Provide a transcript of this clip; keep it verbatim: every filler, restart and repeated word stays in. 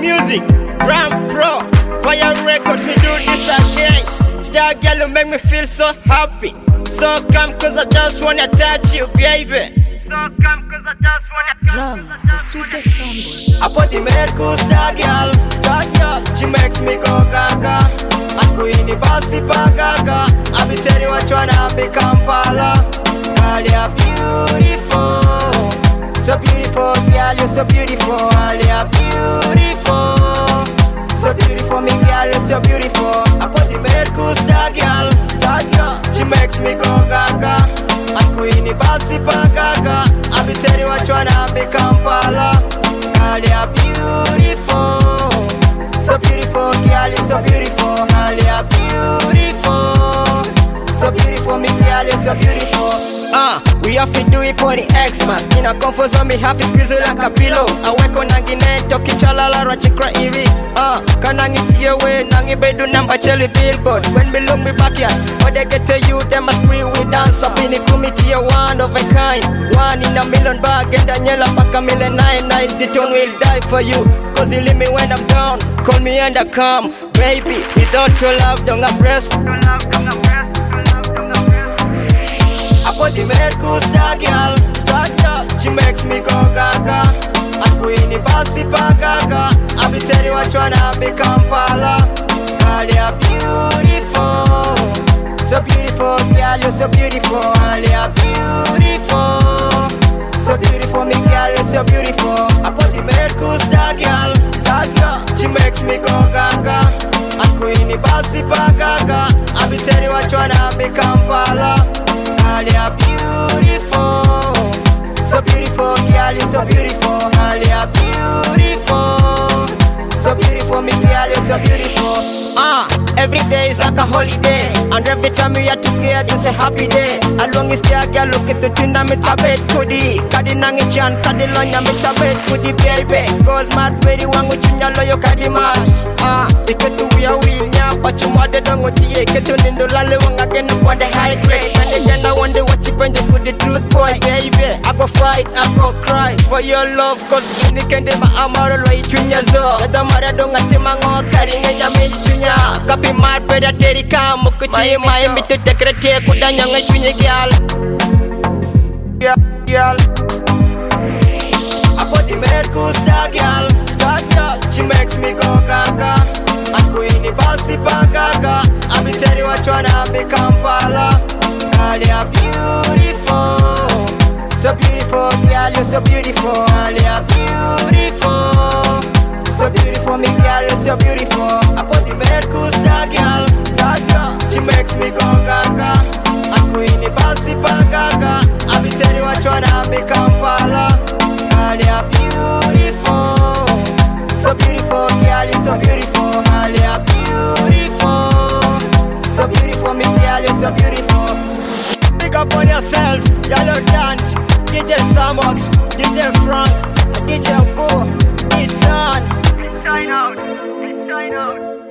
music, Ram Pro, Fire Records, we do this again. Star girl, you make me feel so happy. So come cause I just wanna touch you, baby. So come cause I just wanna touch Ram, the sweetest sound. I put the Mercus star girl, star girl. She makes me go gaga. I'm going to bossy pa gaga. I be tell you what you wanna be Kampala. Girl, you're beautiful. So beautiful, girl, you're so beautiful. Girl, you're beautiful. So beautiful, me girl, you're so beautiful. I put the Mercus star girl, star girl. She makes me go gaga. I'm queen bossy pa gaga. I be tell you what you wanna be Kampala. Girl, you're beautiful. So beautiful, girl, you're so beautiful. Girl, you're beautiful. So beautiful, me girl, you're so beautiful. Ah, uh, we have to do it for the Xmas. In a comfort zone, me have to squeeze it like a pillow. I work on Nangine, talking chalala, rachikra iri. Ah, kanang it's your way, nangi bedu number chelly billboard. When me look me backyard, when they get to you, them must free we dance up in the committee, a one of a kind. One in a million bag, and Daniela pack a million nine nine. The tone will die for you, cause you leave me when I'm down. Call me and I come, baby. Without your love, don't have rest. I put the Mercus star girl, star girl. She makes me go gaga. I'm queen bossy pa gaga. I be tell you what you wanna be Kampala. Girl, you're beautiful. So beautiful, girl, you're so beautiful. Girl, you're beautiful. So beautiful, me girl, you're so beautiful. I put the Mercus star girl, star girl. She makes me go gaga. I'm queen bossy pa gaga. I be tell you what you wanna be Kampala. Girl, you're beautiful. So beautiful, girl, you're so beautiful. Girl, you're beautiful. So beautiful, me girl, you're so beautiful. Ah, uh, every day is like a holiday. And every time we are together, it's a happy day. As long as the girl look at the tuna, me tabet kudi. Kadi nangi chan, kadi lonya, me tabet kudi baby. Cause mad very one with you, loyo kadi mash. Ah, iketu we are wheel nya, but you mother don't want to ye. Ketu nindo lale wang again upon the high grade. And then I wonder what you bring to the truth, boy, baby. I go fight, I go cry for your love. Cause in the kende ma amaro lo ichunya zo. Nada mara donga timango kari ngenya michunya. Kapi mad beda teri kamu kuchi mai mitu tekrete kudanya ngechunya gyal. Gyal, gyal. I put the Mercus star gyal, star gyal. She makes me go gaga. I'm queen bossy pa gaga. I be tell you what you wanna be Kampala. Girl, you're beautiful. So beautiful, girl, you're so beautiful. Girl, you're beautiful. So beautiful, me girl, you're so beautiful. I put the Mercus star girl, star girl. She makes me go gaga. I'm queen bossy pa gaga. I be tell you what you wanna be Kampala. Girl, you're beautiful. So beautiful, girl, you're so beautiful. Girl, you're beautiful. So beautiful, me girl, you're so beautiful. Pick up on yourself, yellow dance. D J Samox, D J Frank, D J Boo, it's on. It's time out, it's time out.